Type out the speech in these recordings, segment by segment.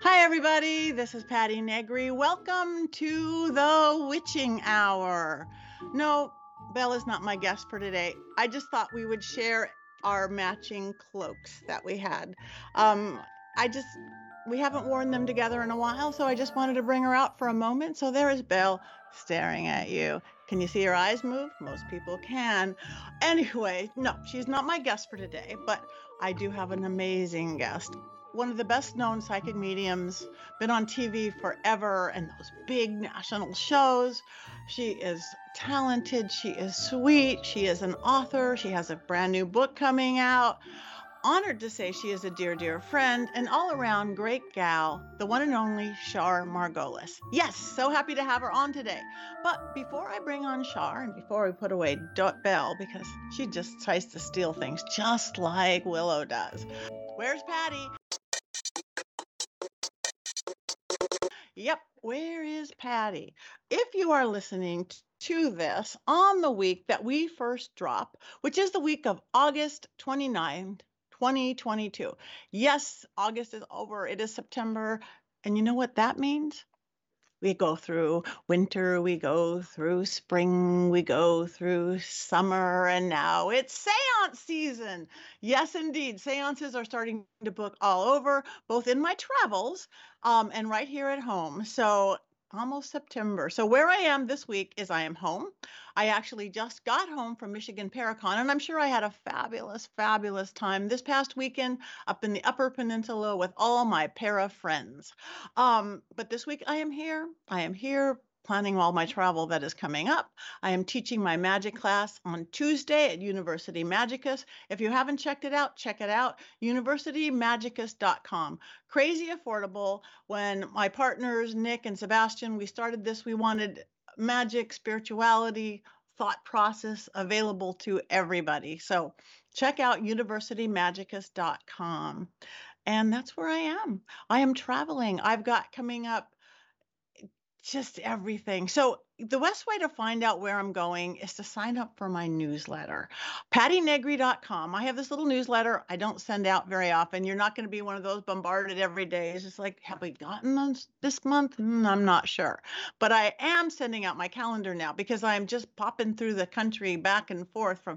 Hi, everybody. This is Patty Negri. Welcome to the Witching Hour. No, Belle is not my guest for today. I just thought we would share our matching cloaks that we had. Um, I just, we haven't worn them together in a while, so I just wanted to bring her out for a moment. So there is Belle staring at you. Can you see her eyes move? Most people can. Anyway, no, she's not my guest for today, but I do have an amazing guest, one of the best known psychic mediums, been on TV forever and those big national shows. She is talented, she is sweet, she is an author, she has a brand new book coming out. Honored to say she is a dear, dear friend, and all around great gal, the one and only Shar Margolis. Yes, so happy to have her on today. But before I bring on Shar and before we put away Belle, because she just tries to steal things just like Willow does. Where's Patty? Yep, where is Patty? If you are listening to this on the week that we first drop, which is the week of August 29th, 2022. Yes, August is over. It is September. And you know what that means? We go through winter, we go through spring, we go through summer, and now it's seance season. Yes, indeed. Seances are starting to book all over, both in my travels and right here at home. So almost September. So where I am this week is I am home. I actually just got home from Michigan Paracon, and I'm sure I had a fabulous, fabulous time this past weekend up in the Upper Peninsula with all my para friends. But this week I am here. I am here planning all my travel that is coming up. I am teaching my magic class on Tuesday at University Magicus. If you haven't checked it out, check it out. UniversityMagicus.com. Crazy affordable. When my partners, Nick and Sebastian, we started this, we wanted magic, spirituality, thought process available to everybody. So check out UniversityMagicus.com. And that's where I am. I am traveling. I've got coming up just everything. So the best way to find out where I'm going is to sign up for my newsletter, pattynegri.com. I have this little newsletter I don't send out very often. You're not going to be one of those bombarded every day. It's just like, have we gotten this month? I'm not sure. But I am sending out my calendar now because I'm just popping through the country back and forth from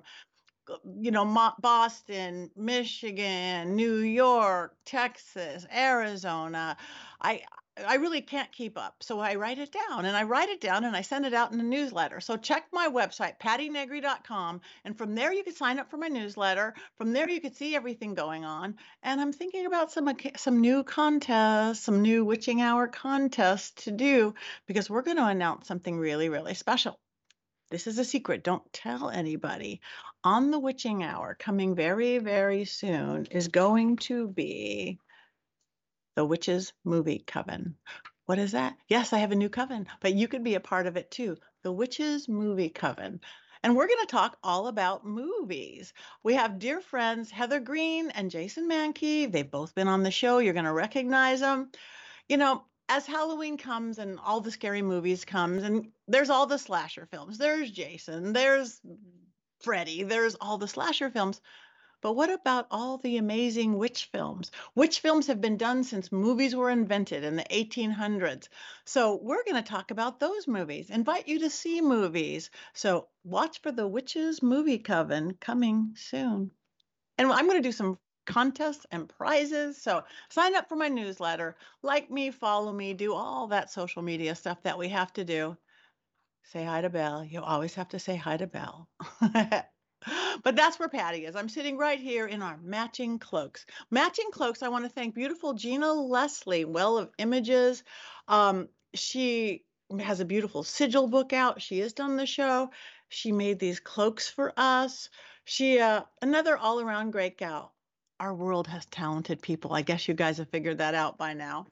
Boston, Michigan, New York, Texas, Arizona. I I really can't keep up. So I write it down and I write it down and I send it out in a newsletter. So check my website, pattynegri.com. And from there, you can sign up for my newsletter. From there, you can see everything going on. And I'm thinking about some new contests, some new witching hour contests to do because we're going to announce something really, really special. This is a secret. Don't tell anybody. On the witching hour, coming very, very soon, is going to be the Witches Movie Coven. What is that? Yes, I have a new coven, but you could be a part of it too. The Witches Movie Coven. And we're going to talk all about movies. We have dear friends Heather Green and Jason Mankey. They've both been on the show. You're going to recognize them. As Halloween comes and all the scary movies comes and there's all the slasher films. There's Jason, there's Freddy, there's all the slasher films. But what about all the amazing witch films? Witch films have been done since movies were invented in the 1800s. So we're going to talk about those movies, invite you to see movies. So watch for the Witches Movie Coven coming soon. And I'm going to do some contests and prizes. So sign up for my newsletter, like me, follow me, do all that social media stuff that we have to do. Say hi to Belle. You always have to say hi to Belle. But that's where Patty is. I'm sitting right here in our matching cloaks. Matching cloaks, I want to thank beautiful Gina Leslie, Well of Images. She has a beautiful sigil book out. She has done the show. She made these cloaks for us. She, another all around great gal. Our world has talented people. I guess you guys have figured that out by now.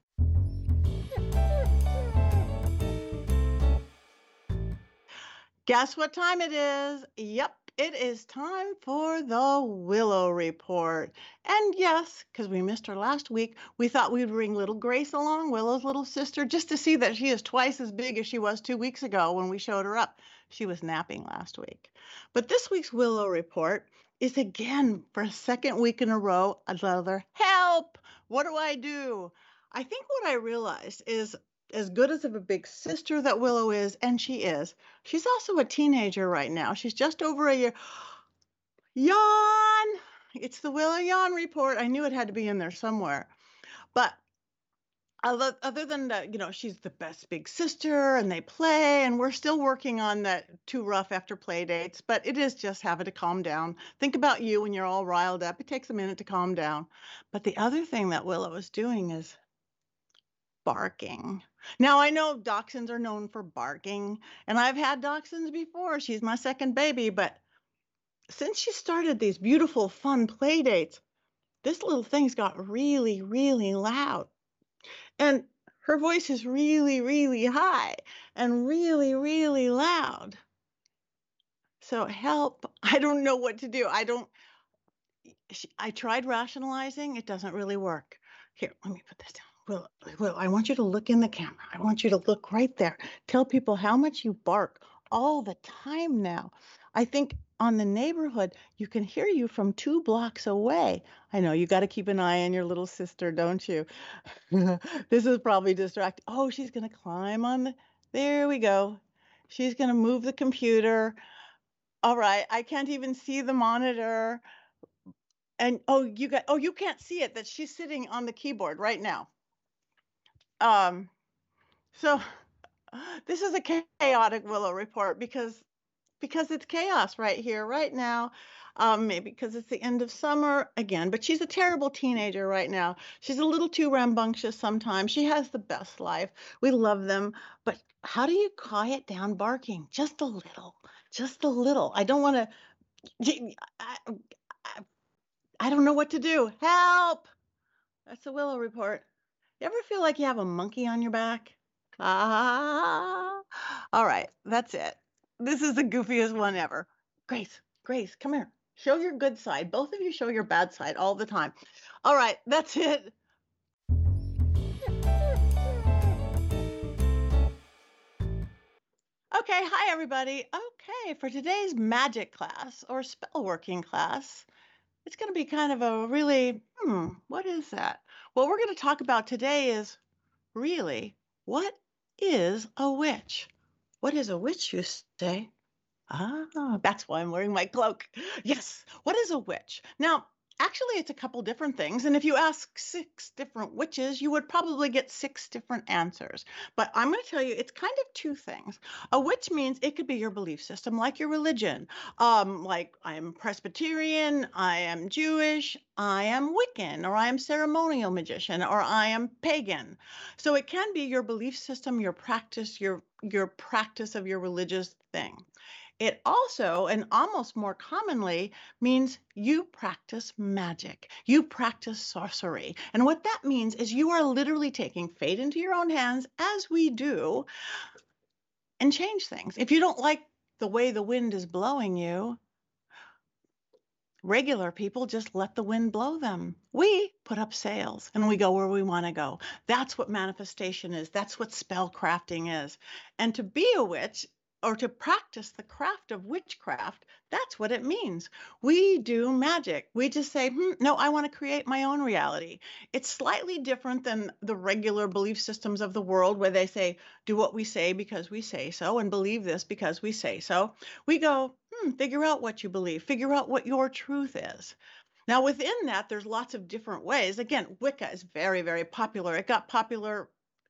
Guess what time it is? Yep, it is time for the Willow Report. And yes, because we missed her last week, we thought we'd bring little Grace along, Willow's little sister, just to see that she is twice as big as she was 2 weeks ago when we showed her up. She was napping last week. But this week's Willow Report is again for a second week in a row another help. What do I do? I think what I realized is as good as of a big sister that Willow is, and she is, she's also a teenager right now. She's just over a year. Yawn! It's the Willow Yawn report. I knew it had to be in there somewhere. But other than that, she's the best big sister and they play, and we're still working on that too rough after play dates, but it is just having to calm down. Think about you when you're all riled up. It takes a minute to calm down. But the other thing that Willow is doing is barking. Now, I know dachshunds are known for barking, and I've had dachshunds before. She's my second baby, but since she started these beautiful, fun play dates, this little thing's got really, really loud. And her voice is really, really high and really, really loud. So help. I don't know what to do. I tried rationalizing. It doesn't really work. Here, let me put this down. Will, I want you to look in the camera. I want you to look right there. Tell people how much you bark all the time now. I think on the neighborhood, you can hear you from 2 blocks away. I know you got to keep an eye on your little sister, don't you? This is probably distracting. Oh, she's going to climb on there we go. She's going to move the computer. All right. I can't even see the monitor. And you can't see it that she's sitting on the keyboard right now. Um, so this is a chaotic Willow report because it's chaos right here, right now. Maybe because it's the end of summer again, but she's a terrible teenager right now. She's a little too rambunctious sometimes. She has the best life. We love them, but how do you quiet down barking? Just a little, just a little. I don't want to. I don't know what to do. Help! That's the Willow report. You ever feel like you have a monkey on your back? Ah. All right, that's it. This is the goofiest one ever. Grace, come here. Show your good side. Both of you show your bad side all the time. All right, that's it. Okay, hi everybody. Okay, for today's magic class or spell working class, it's going to be kind of a really, what is that? What we're going to talk about today is really, what is a witch? What is a witch, you say? Ah, that's why I'm wearing my cloak. Yes, what is a witch? Now, actually, it's a couple different things. And if you ask 6 different witches, you would probably get 6 different answers. But I'm going to tell you, it's kind of 2 things. A witch means it could be your belief system, like your religion. Like I am Presbyterian, I am Jewish, I am Wiccan, or I am ceremonial magician, or I am pagan. So it can be your belief system, your practice, your practice of your religious thing. It also, and almost more commonly, means you practice magic. You practice sorcery. And what that means is you are literally taking fate into your own hands, as we do, and change things. If you don't like the way the wind is blowing you, regular people just let the wind blow them. We put up sails and we go where we want to go. That's what manifestation is. That's what spell crafting is. And to be a witch, or to practice the craft of witchcraft, that's what it means. We do magic. We just say, no, I want to create my own reality. It's slightly different than the regular belief systems of the world where they say, do what we say because we say so, and believe this because we say so. We go, figure out what you believe. Figure out what your truth is. Now, within that, there's lots of different ways. Again, Wicca is very, very popular. It got popular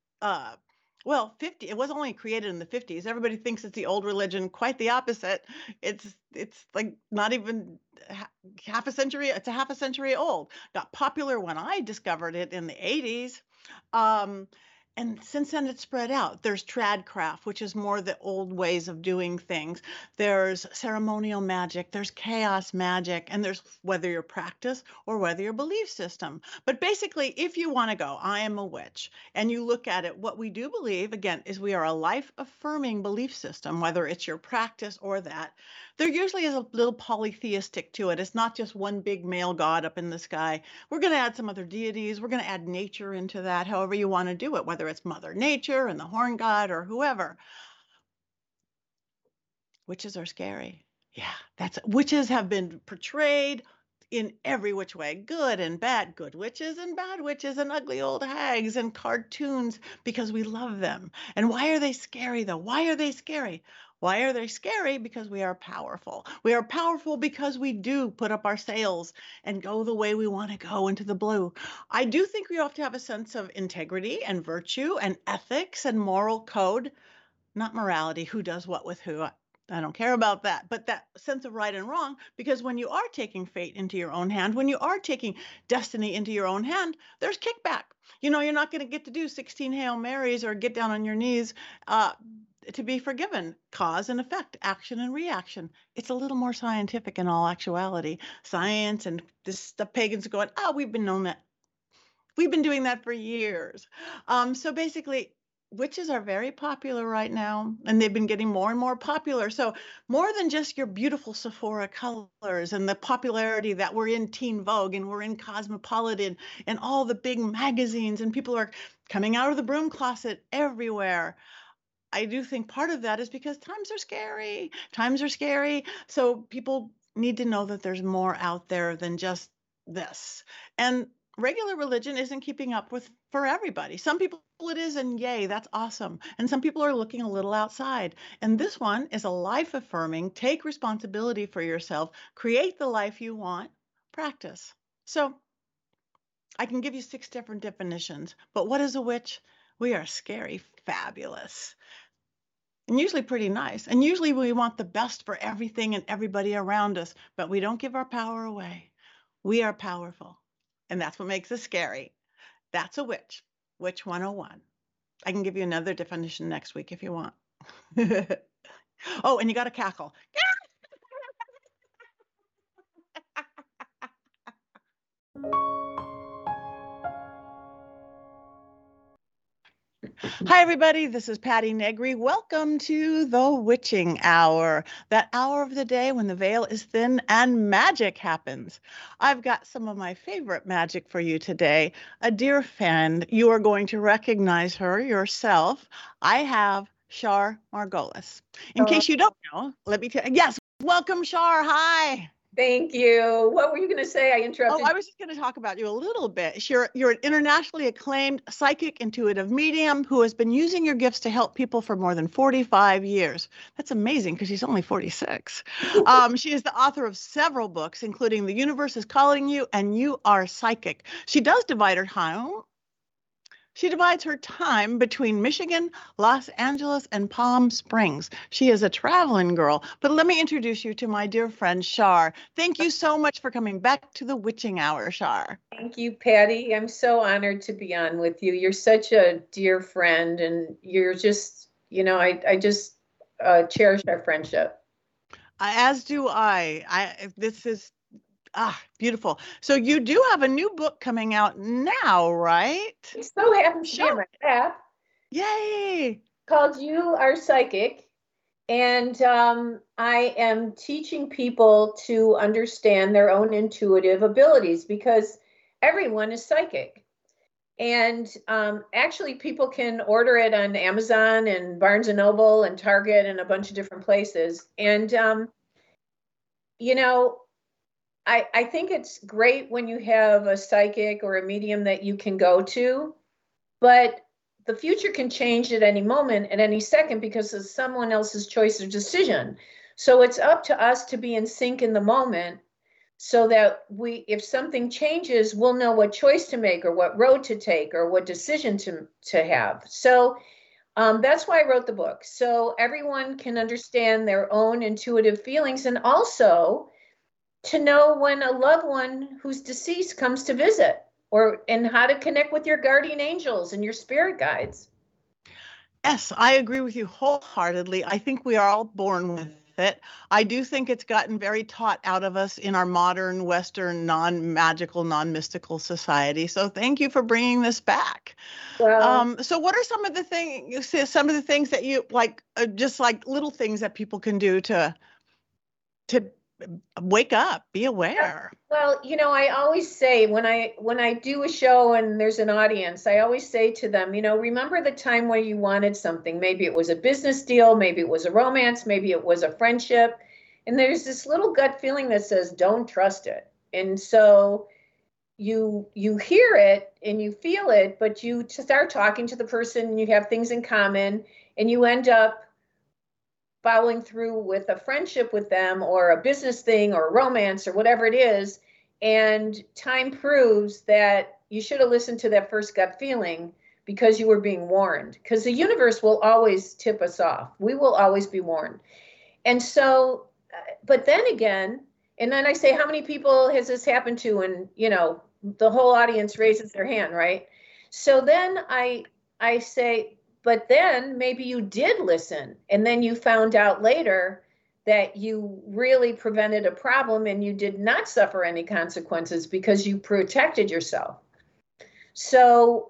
50, it was only created in the 50s. Everybody thinks it's the old religion. Quite the opposite. It's like not even half a century. It's a half a century old. Got popular when I discovered it in the 80s. And since then it's spread out. There's tradcraft, which is more the old ways of doing things. There's ceremonial magic, there's chaos magic, and there's whether your practice or whether your belief system. But basically, if you want to go, I am a witch, and you look at it, what we do believe, again, is we are a life-affirming belief system, whether it's your practice or that. There usually is a little polytheistic to it. It's not just one big male god up in the sky. We're going to add some other deities. We're going to add nature into that, however you want to do it, whether it's Mother Nature and the horn god or whoever. Witches are scary. Yeah, witches have been portrayed in every which way, good and bad, good witches and bad witches and ugly old hags and cartoons, because we love them. And why are they scary though? Why are they scary? Why are they scary? Because we are powerful. We are powerful because we do put up our sails and go the way we want to go into the blue. I do think we have to have a sense of integrity and virtue and ethics and moral code, not morality, who does what with who. I don't care about that, but that sense of right and wrong, because when you are taking fate into your own hand, when you are taking destiny into your own hand, there's kickback. You're not going to get to do 16 Hail Marys or get down on your knees to be forgiven. Cause and effect, action and reaction. It's a little more scientific in all actuality. Science and the pagans going, we've been known that. We've been doing that for years. So basically, witches are very popular right now, and they've been getting more and more popular. So more than just your beautiful Sephora colors and the popularity that we're in Teen Vogue and we're in Cosmopolitan and all the big magazines, and people are coming out of the broom closet everywhere. I do think part of that is because times are scary. Times are scary. So people need to know that there's more out there than just this. And regular religion isn't keeping up with for everybody. Some people it is, and yay, that's awesome. And some people are looking a little outside. And this one is a life affirming, take responsibility for yourself, create the life you want, practice. So I can give you 6 different definitions, but what is a witch? We are scary, fabulous, and usually pretty nice. And usually we want the best for everything and everybody around us, but we don't give our power away. We are powerful. And that's what makes us scary. That's a witch. Witch 101. I can give you another definition next week if you want. Oh, and you got to cackle. Hi, everybody. This is Patty Negri. Welcome to the Witching Hour, that hour of the day when the veil is thin and magic happens. I've got some of my favorite magic for you today. A dear friend, you are going to recognize her yourself. I have Shar Margolis. In case you don't know, let me tell you. Yes, welcome, Shar. Hi. Thank you. What were you going to say? I interrupted. Oh, I was just going to talk about you a little bit. You're an internationally acclaimed psychic intuitive medium who has been using your gifts to help people for more than 45 years. That's amazing because she's only 46. She is the author of several books, including The Universe is Calling You and You Are Psychic. She does divide her time. She divides her time between Michigan, Los Angeles, and Palm Springs. She is a traveling girl. But let me introduce you to my dear friend, Shar. Thank you so much for coming back to the Witching Hour, Shar. Thank you, Patty. I'm so honored to be on with you. You're such a dear friend, and you're just, I just cherish our friendship. As do I. This is beautiful. So you do have a new book coming out now, right? It so happens to be in my app. Yay! Called You Are Psychic. And I am teaching people to understand their own intuitive abilities because everyone is psychic. And actually, people can order it on Amazon and Barnes & Noble and Target and a bunch of different places. And, I think it's great when you have a psychic or a medium that you can go to, but the future can change at any moment, at any second, because of someone else's choice or decision. So it's up to us to be in sync in the moment so that if something changes, we'll know what choice to make or what road to take or what decision to have. So that's why I wrote the book. So everyone can understand their own intuitive feelings, and also to know when a loved one who's deceased comes to visit, and how to connect with your guardian angels and your spirit guides. Yes, I agree with you wholeheartedly. I think we are all born with it. I do think it's gotten very taught out of us in our modern Western non-magical, non-mystical society. So thank you for bringing this back. Well, so what are some of the things that you like, just like little things that people can do to wake up, be aware? Well, I always say when I do a show and there's an audience, I always say to them, remember the time where you wanted something. Maybe it was a business deal, maybe it was a romance, maybe it was a friendship. And there's this little gut feeling that says, don't trust it. And so you hear it and you feel it, but you start talking to the person and you have things in common, and you end up following through with a friendship with them or a business thing or romance or whatever it is. And time proves that you should have listened to that first gut feeling because you were being warned, because the universe will always tip us off. We will always be warned. And so, but then again, and then I say, how many people has this happened to? And, the whole audience raises their hand, right? So then I say, but then maybe you did listen, and then you found out later that you really prevented a problem and you did not suffer any consequences because you protected yourself. So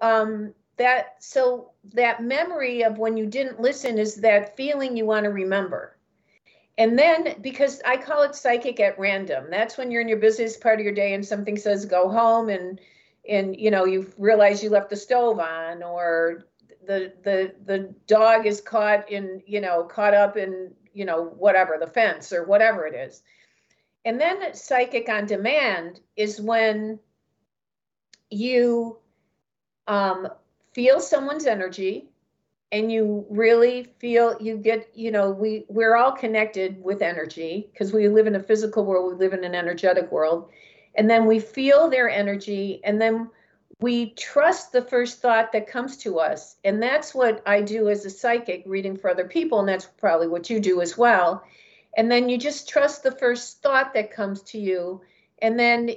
that memory of when you didn't listen is that feeling you want to remember. And then, because I call it psychic at random, that's when you're in your busiest part of your day and something says go home, and you realize you left the stove on, or the dog is caught up in whatever, the fence or whatever it is. And then psychic on demand is when you feel someone's energy, and you really feel, you get, we're all connected with energy because we live in a physical world, we live in an energetic world. And then we feel their energy, and then we trust the first thought that comes to us. And that's what I do as a psychic, reading for other people. And that's probably what you do as well. And then you just trust the first thought that comes to you. And then,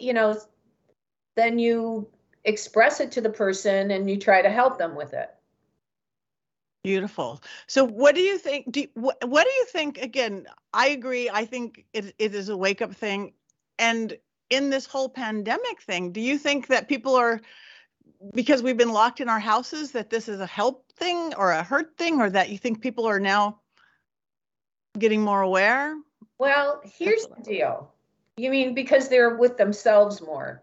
then you express it to the person and you try to help them with it. Beautiful. So what do you think? What do you think? Again, I agree. I think it is a wake up thing. And in this whole pandemic thing, do you think that people are, because we've been locked in our houses, that this is a help thing or a hurt thing, or that you think people are now getting more aware? Well, here's the deal. You mean because they're with themselves more?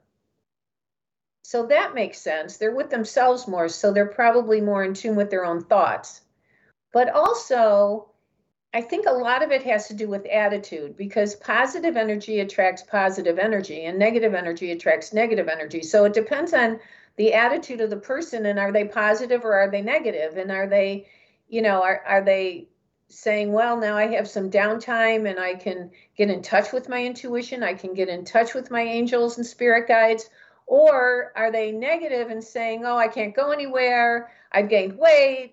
So that makes sense. They're with themselves more, so they're probably more in tune with their own thoughts. But also, I think a lot of it has to do with attitude, because positive energy attracts positive energy and negative energy attracts negative energy. So it depends on the attitude of the person, and are they positive or are they negative? And are they, are they saying, well, now I have some downtime and I can get in touch with my intuition, I can get in touch with my angels and spirit guides? Or are they negative and saying, oh, I can't go anywhere, I've gained weight,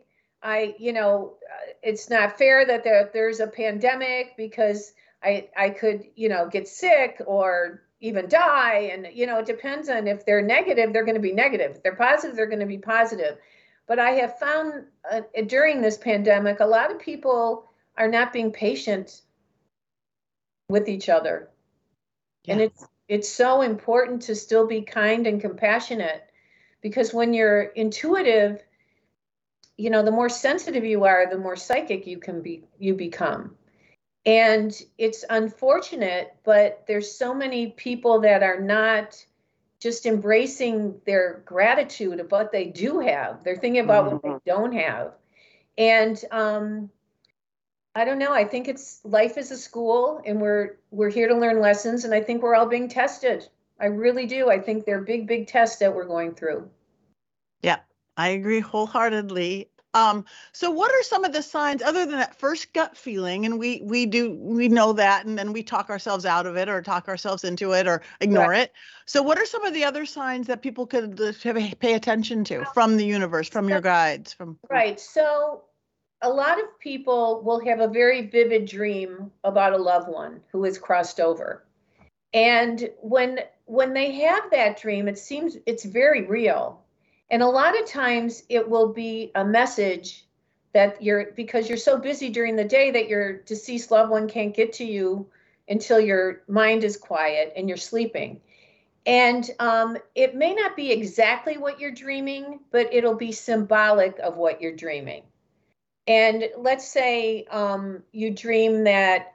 it's not fair that there's a pandemic because I could, get sick or even die. And, it depends on, if they're negative, they're going to be negative. If they're positive, they're going to be positive. But I have found during this pandemic, a lot of people are not being patient with each other. Yeah. And it's so important to still be kind and compassionate, because when you're intuitive, the more sensitive you are, the more psychic you become. And it's unfortunate, but there's so many people that are not just embracing their gratitude of what they do have. They're thinking about what they don't have. And I don't know. I think life is a school, and we're here to learn lessons. And I think we're all being tested. I really do. I think they're big, big tests that we're going through. Yeah, I agree wholeheartedly. So what are some of the signs, other than that first gut feeling, and we know that, and then we talk ourselves out of it or talk ourselves into it or ignore it. So what are some of the other signs that people could pay attention to from the universe, from your guides? Right. So a lot of people will have a very vivid dream about a loved one who has crossed over. And when they have that dream, it seems it's very real. And a lot of times it will be a message that because you're so busy during the day that your deceased loved one can't get to you until your mind is quiet and you're sleeping. And it may not be exactly what you're dreaming, but it'll be symbolic of what you're dreaming. And let's say you dream that,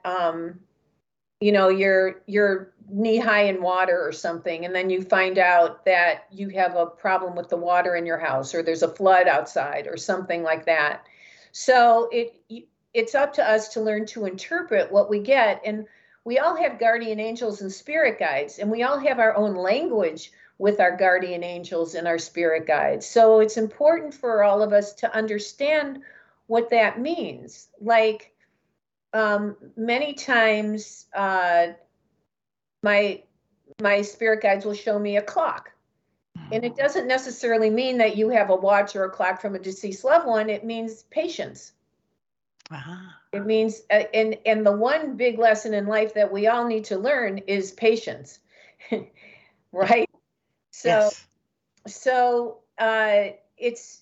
you're knee high in water or something, and then you find out that you have a problem with the water in your house, or there's a flood outside or something like that. So it's up to us to learn to interpret what we get. And we all have guardian angels and spirit guides, and we all have our own language with our guardian angels and our spirit guides. So it's important for all of us to understand what that means. Like, many times, my spirit guides will show me a clock. And it doesn't necessarily mean that you have a watch or a clock from a deceased loved one. It means patience. It means, and the one big lesson in life that we all need to learn is patience, right? So, it's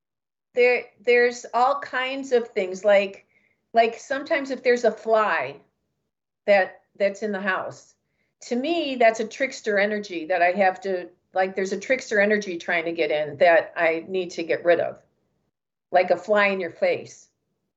there's all kinds of things like sometimes if there's a fly that's in the house, to me, that's a trickster energy that I have to, like, there's a trickster energy trying to get in that I need to get rid of, like a fly in your face.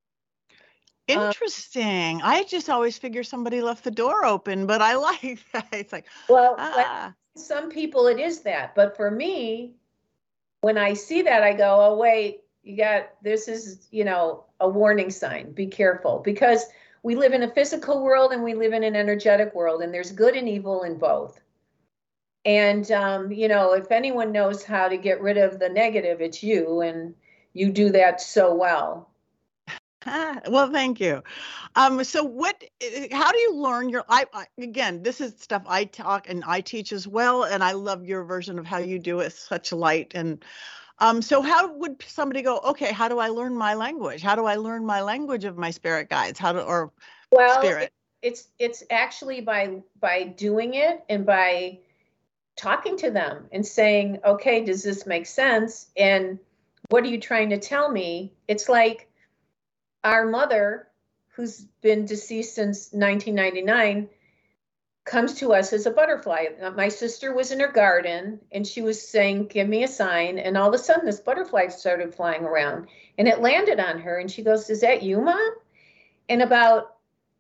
Interesting. I just always figure somebody left the door open, but I like that. It's like, well, some people it is that, but for me, when I see that, I go, oh, wait, this is, a warning sign. Be careful, because we live in a physical world and we live in an energetic world, and there's good and evil in both. And, if anyone knows how to get rid of the negative, it's you, and you do that so well. Well, thank you. So how do you learn again, this is stuff I talk and I teach as well. And I love your version of how you do it, such light. And, so how would somebody go, okay, how do I learn my language? How do I learn my language of my spirit guides? Spirit? It's actually by doing it and by talking to them and saying, okay, does this make sense? And what are you trying to tell me? It's like our mother, who's been deceased since 1999, comes to us as a butterfly. My sister was in her garden and she was saying, give me a sign. And all of a sudden this butterfly started flying around and it landed on her. And she goes, is that you, Mom? And about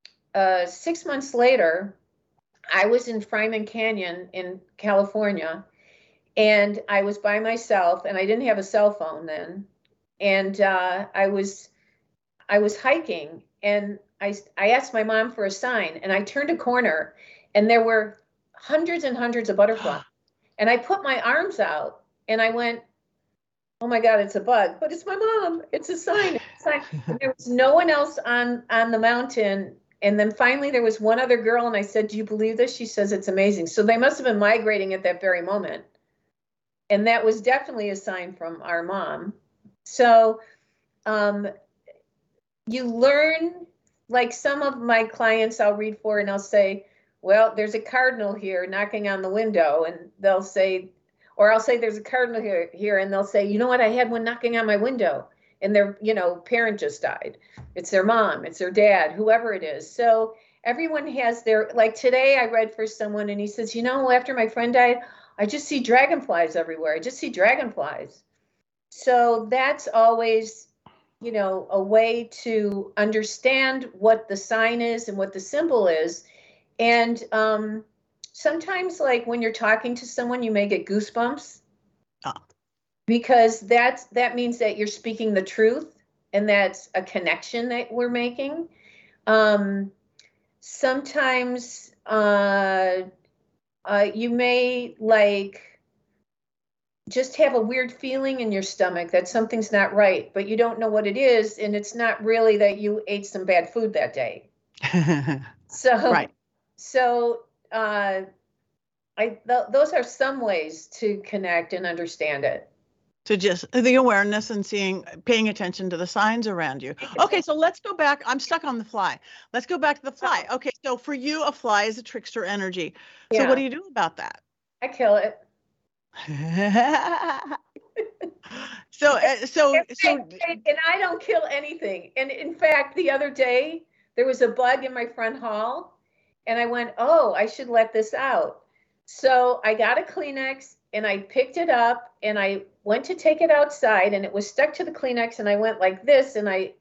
6 months later, I was in Fryman Canyon in California, and I was by myself, and I didn't have a cell phone then. And I was hiking, and I asked my mom for a sign, and I turned a corner, and there were hundreds and hundreds of butterflies. And I put my arms out, and I went, oh my God, it's a bug, but it's my mom. It's a sign. It's a sign. And there was no one else on the mountain. And then finally there was one other girl, and I said, do you believe this? She says, it's amazing. So they must have been migrating at that very moment. And that was definitely a sign from our mom. So you learn, like some of my clients I'll read for, and I'll say, well, there's a cardinal here knocking on the window. And they'll say, or I'll say, there's a cardinal here. And they'll say, you know what? I had one knocking on my window. And their, parent just died. It's their mom, it's their dad, whoever it is. So everyone has like today I read for someone and he says, after my friend died, I just see dragonflies everywhere. I just see dragonflies. So that's always, a way to understand what the sign is and what the symbol is. And sometimes, like when you're talking to someone, you may get goosebumps. Because that means that you're speaking the truth, and that's a connection that we're making. Sometimes you may just have a weird feeling in your stomach that something's not right, but you don't know what it is, and it's not really that you ate some bad food that day. Right. So those are some ways to connect and understand it. So just the awareness and paying attention to the signs around you. Okay, so let's go back. I'm stuck on the fly. Let's go back to the fly. Okay, so for you, a fly is a trickster energy. So what do you do about that? I kill it. So, and I don't kill anything. And in fact, the other day, there was a bug in my front hall, and I went, oh, I should let this out. So I got a Kleenex, and I picked it up, and I went to take it outside, and it was stuck to the Kleenex, and I went like this, and I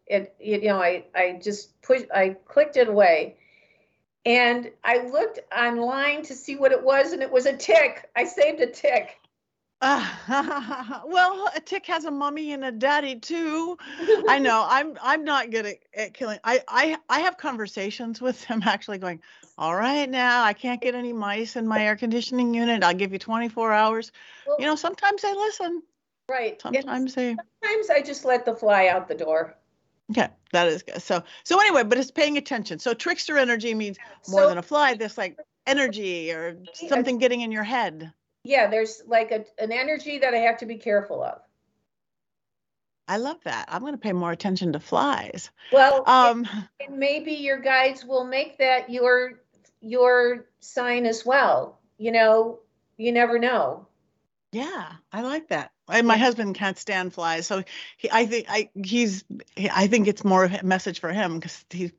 clicked it away. And I looked online to see what it was, and it was a tick. I saved a tick. Well, a tick has a mommy and a daddy too. I know. I'm not good at killing. I have conversations with them actually going, all right, now I can't get any mice in my air conditioning unit. I'll give you 24 hours. Well, Sometimes they listen. right. And Sometimes they. sometimes I just let the fly out the door. Okay, that is good. So anyway, but it's paying attention. So trickster energy means more So than a fly. This like energy or something getting in your head. yeah, there's like an energy that I have to be careful of. I love that. I'm going to pay more attention to flies. Well, and maybe your guides will make that your sign as well. You never know. Yeah, I like that. And my husband can't stand flies, so I think it's more a message for him because he's.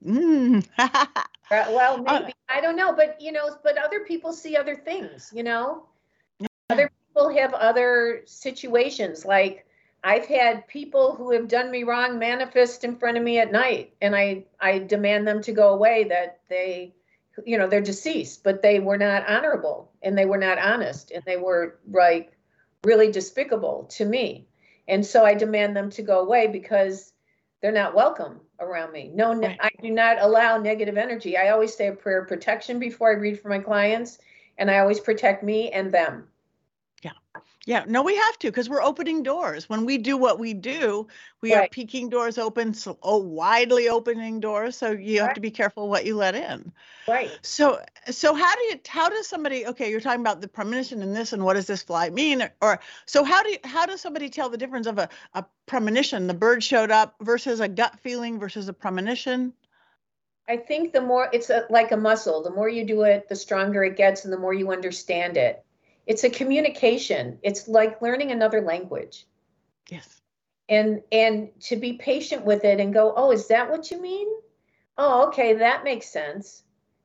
Well, maybe I don't know, but but other people see other things. Other people have other situations. Like I've had people who have done me wrong manifest in front of me at night, and I demand them to go away. That they're deceased, but they were not honorable, and they were not honest, and they were like really despicable to me. And so I demand them to go away because they're not welcome around me. No, Right. I do not allow negative energy. I always say a prayer of protection before I read for my clients, and I always protect me and them. Yeah, no, we have to because we're opening doors. When we do what we do, we are peeking doors open, so widely opening doors. So you have to be careful what you let in. Right. So how does somebody, okay, you're talking about the premonition and this, and what does this fly mean? Or so how does somebody tell the difference of a premonition, the bird showed up, versus a gut feeling versus a premonition? I think the more it's like a muscle, the more you do it, the stronger it gets, and the more you understand it. It's a communication. It's like learning another language. Yes. And to be patient with it and go, oh, is that what you mean? Oh, okay, that makes sense.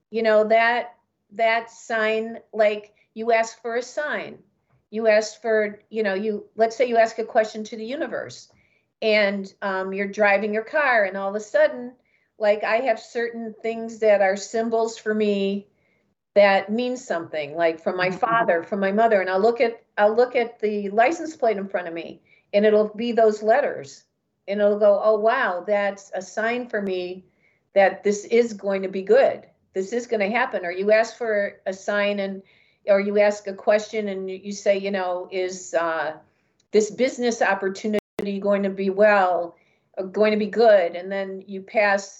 That sign, like you ask for a sign. You ask for, let's say you ask a question to the universe, and you're driving your car, and all of a sudden, like I have certain things that are symbols for me that means something, like from my father, from my mother, and I'll look at the license plate in front of me, and it'll be those letters, and it'll go, oh wow, that's a sign for me that this is going to be good, this is going to happen. Or you ask for a sign, or you ask a question, and you say, is this business opportunity going to be going to be good? And then you pass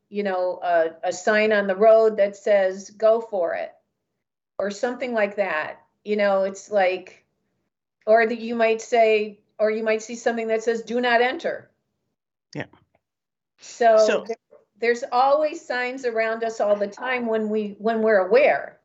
a sign on the road that says, go for it, or something like that. It's like, or that you might say, or you might see something that says, do not enter. Yeah. So there's always signs around us all the time when we're aware.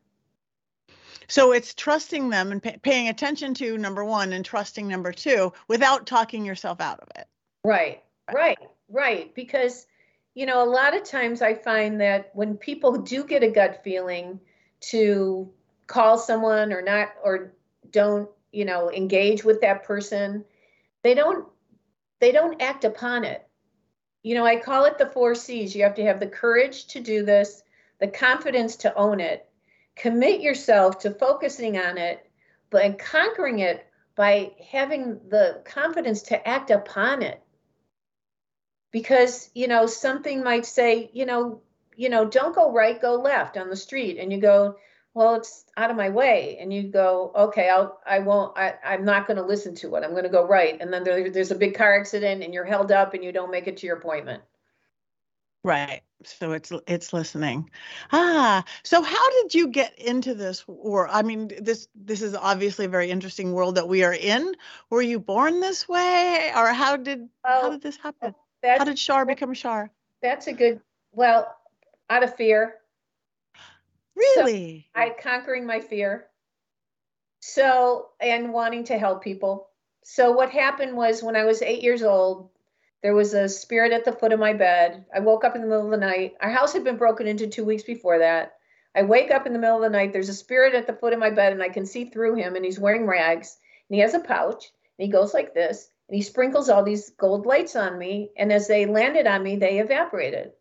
So it's trusting them and paying attention to number one, and trusting number two without talking yourself out of it. Right. Because, a lot of times I find that when people do get a gut feeling to call someone or not, or don't, engage with that person, they don't act upon it. I call it the 4 C's. You have to have the courage to do this, the confidence to own it, commit yourself to focusing on it, but conquering it by having the confidence to act upon it. Because, something might say, don't go right, go left on the street. And you go, well, it's out of my way. And you go, okay, I'm not going to listen to it. I'm going to go right. And then there's a big car accident and you're held up and you don't make it to your appointment. Right. So it's listening. So how did you get into this? Or, I mean, this is obviously a very interesting world that we are in. Were you born this way, or how did this happen? How did Shar become Shar? That's out of fear. Really? So conquering my fear. So, and wanting to help people. So what happened was, when I was 8 years old, there was a spirit at the foot of my bed. I woke up in the middle of the night. Our house had been broken into 2 weeks before that. I wake up in the middle of the night. There's a spirit at the foot of my bed, and I can see through him, and he's wearing rags, and he has a pouch, and he goes like this, and he sprinkles all these gold lights on me. And as they landed on me, they evaporated.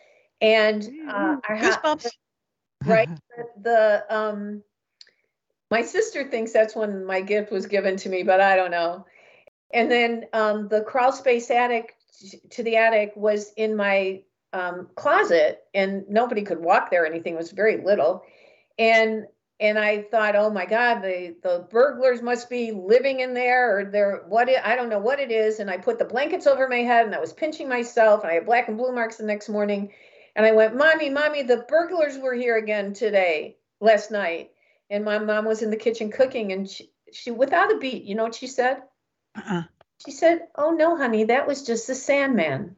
And goosebumps. right, My sister thinks that's when my gift was given to me, but I don't know. And then the crawl space attic to the attic was in my closet, and nobody could walk there or anything. It was very little. And I thought, oh my God, the burglars must be living in there, or I don't know what it is. And I put the blankets over my head, and I was pinching myself, and I had black and blue marks the next morning. And I went, Mommy, the burglars were here again last night. And my mom was in the kitchen cooking, and she without a beat, you know what she said? She said, oh no, honey, that was just the Sandman.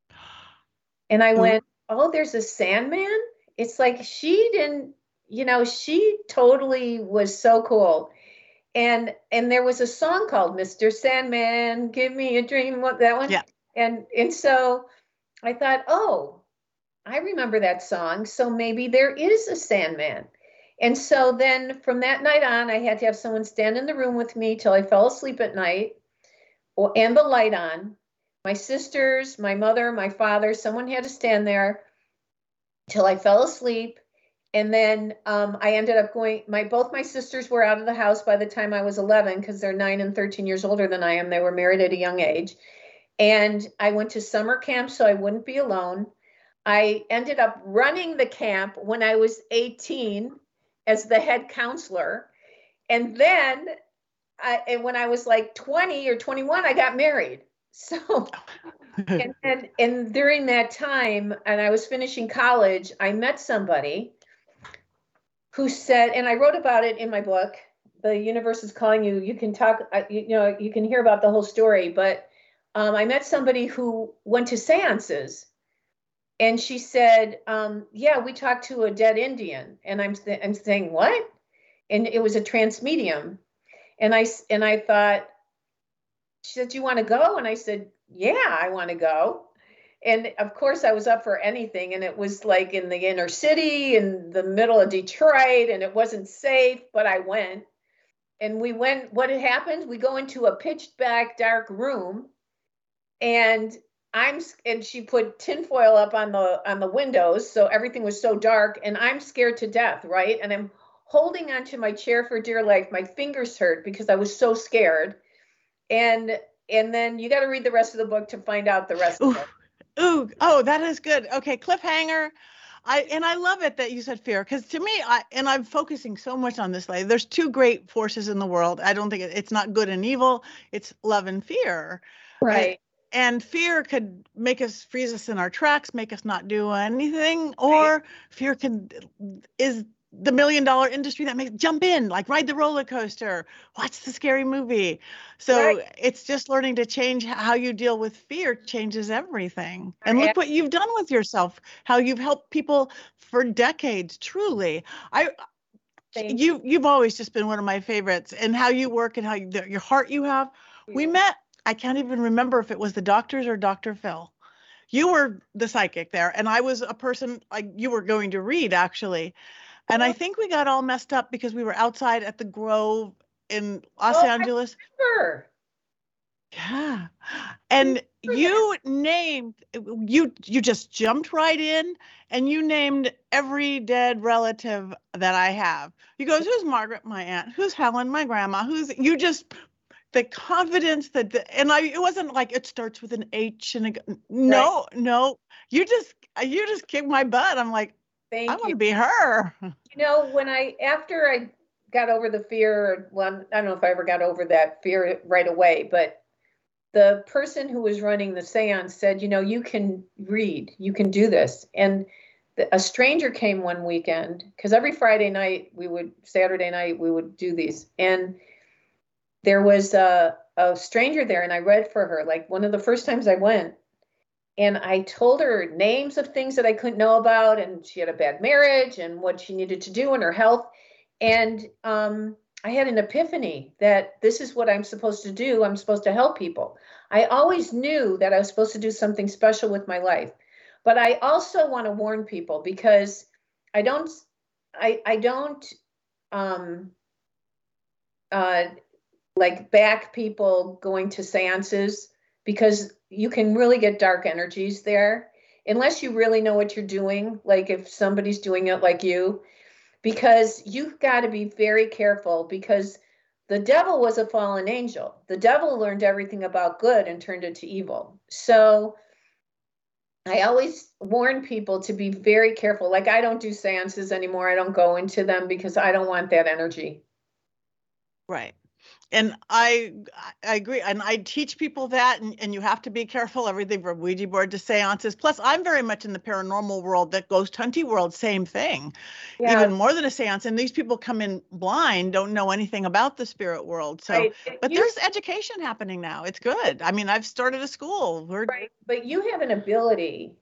And I went, oh, there's a Sandman? It's like she didn't, she totally was so cool. And there was a song called Mr. Sandman, Give Me a Dream, what that one? Yeah. And so I thought, oh, I remember that song. So maybe there is a Sandman. And so then from that night on, I had to have someone stand in the room with me till I fell asleep at night, and the light on. My sisters, my mother, my father, someone had to stand there till I fell asleep. And then I ended up both my sisters were out of the house by the time I was 11, because they're 9 and 13 years older than I am. They were married at a young age. And I went to summer camp so I wouldn't be alone. I ended up running the camp when I was 18 as the head counselor. And then when I was like 20 or 21, I got married. So, and during that time, and I was finishing college, I met somebody who said, and I wrote about it in my book, The Universe is Calling You. You can talk, you can hear about the whole story, but I met somebody who went to seances. And she said, yeah, we talked to a dead Indian. And I'm saying, what? And it was a trance medium. And I thought, she said, do you want to go? And I said, yeah, I want to go. And of course I was up for anything. And it was like in the inner city, in the middle of Detroit, and it wasn't safe, but I went. And we went, what had happened? We go into a pitch black, dark room, and she put tinfoil up on the windows, so everything was so dark, and I'm scared to death, right? And I'm holding onto my chair for dear life. My fingers hurt because I was so scared. And then you got to read the rest of the book to find out the rest of it. Oh, that is good. Okay, cliffhanger. I love it that you said fear, because to me, I'm focusing so much on this lately. There's two great forces in the world. I don't think it's not good and evil. It's love and fear. Right. And fear could make us freeze us in our tracks, make us not do anything, or fear is the $1 million industry that makes jump in, like ride the roller coaster, watch the scary movie. So it's just learning to change how you deal with fear changes everything. And look what you've done with yourself, how you've helped people for decades. Truly, you've always just been one of my favorites, and how you work and how your heart you have. We met. I can't even remember if it was the doctors or Dr. Phil. You were the psychic there, and I was a person you were going to read, actually. And I think we got all messed up because we were outside at the Grove in Los Angeles. Sure. Yeah. And you just jumped right in, and you named every dead relative that I have. You goes, who's Margaret, my aunt? Who's Helen, my grandma? The confidence it wasn't like it starts with an H and no, you just kicked my butt. I'm like, I want to be her. After I got over the fear, well, I don't know if I ever got over that fear right away, but the person who was running the seance said, you can read, you can do this. And a stranger came one weekend, because every Saturday night we would do these. And there was a stranger there, and I read for her, like one of the first times I went. And I told her names of things that I couldn't know about, and she had a bad marriage and what she needed to do in her health. And I had an epiphany that this is what I'm supposed to do. I'm supposed to help people. I always knew that I was supposed to do something special with my life. But I also want to warn people, because I don't back people going to seances, because you can really get dark energies there unless you really know what you're doing. Like if somebody's doing it like you, because you've got to be very careful, because the devil was a fallen angel. The devil learned everything about good and turned it to evil. So I always warn people to be very careful. Like, I don't do seances anymore. I don't go into them because I don't want that energy. Right. And I agree. And I teach people that, and you have to be careful, everything from Ouija board to seances. Plus, I'm very much in the paranormal world, that ghost hunting world, same thing, Yeah. even more than a seance. And these people come in blind, don't know anything about the spirit world. So, Right. but there's education happening now. It's good. I mean, I've started a school. Right. But you have an ability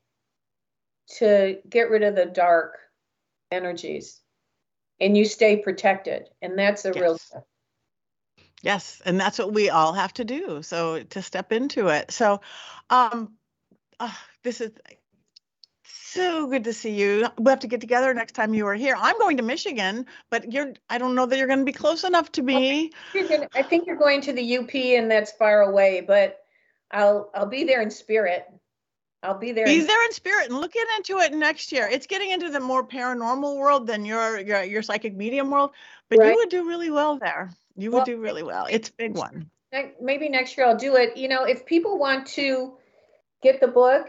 to get rid of the dark energies, and you stay protected. And that's a real gift. Yes, and that's what we all have to do. So to step into it. So, this is so good to see you. We have to get together next time you are here. I'm going to Michigan, but I don't know that you're going to be close enough to me. I think you're going to the UP, and that's far away, but I'll be there in spirit. I'll be there. Be there in spirit and look into it next year. It's getting into the more paranormal world than your psychic medium world, but Right. you would do really well there. You would do really well. It's a big one. Maybe next year I'll do it. You know, if people want to get the book,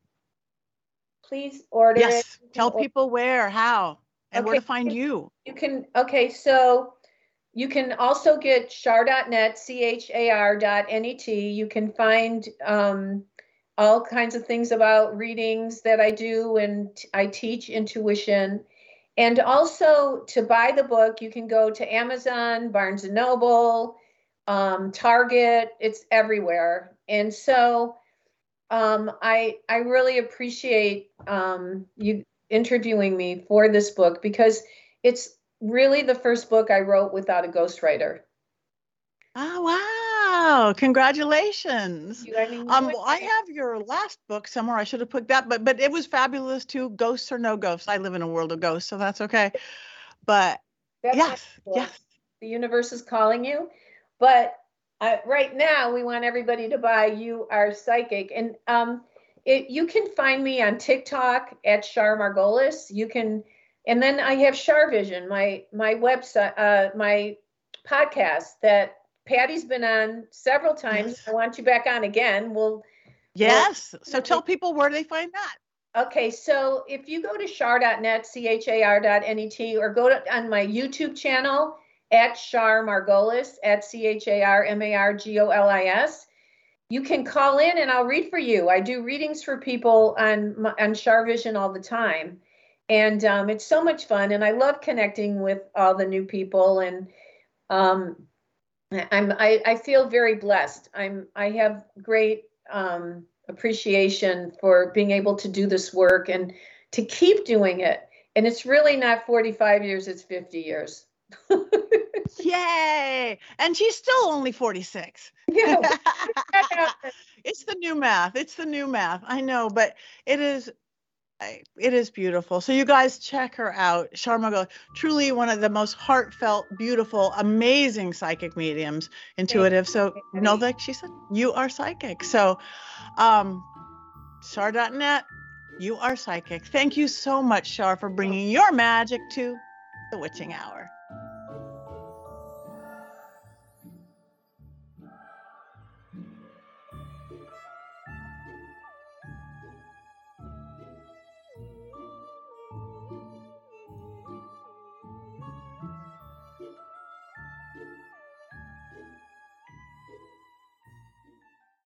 please order it. Yes. Tell people where, how, and where to find you. You can, so you can also get char.net, char.net. You can find all kinds of things about readings that I do, and I teach intuition. And also, to buy the book, you can go to Amazon, Barnes & Noble, Target. It's everywhere. And so I really appreciate you interviewing me for this book, because it's really the first book I wrote without a ghostwriter. Oh, wow. Congratulations. Well, I have your last book somewhere. I should have put that, but it was fabulous too. Ghosts or no ghosts. I live in a world of ghosts, so that's okay. But yes. The universe is calling you. But right now, we want everybody to buy You Are Psychic. And you can find me on TikTok at Char Margolis. And then I have Char Vision, my website, my podcast that Patty's been on several times. Yes. I want you back on again. Yes. So tell people where they find that. Okay. So if you go to char.net, char.net, or go on my YouTube channel at Char Margolis, at CharMargolis, you can call in and I'll read for you. I do readings for people on Char Vision all the time. And it's so much fun. And I love connecting with all the new people. And I feel very blessed. I have great appreciation for being able to do this work and to keep doing it. And it's really not 45 years, it's 50 years. Yay! And she's still only 46. Yeah. It's the new math. It's the new math. I know, but it is beautiful. So you guys check her out. Char Margolis, truly one of the most heartfelt, beautiful, amazing psychic mediums, intuitive. So know that she said, you are psychic. So char.net, You Are Psychic. Thank you so much, Char, for bringing your magic to the Witching Hour.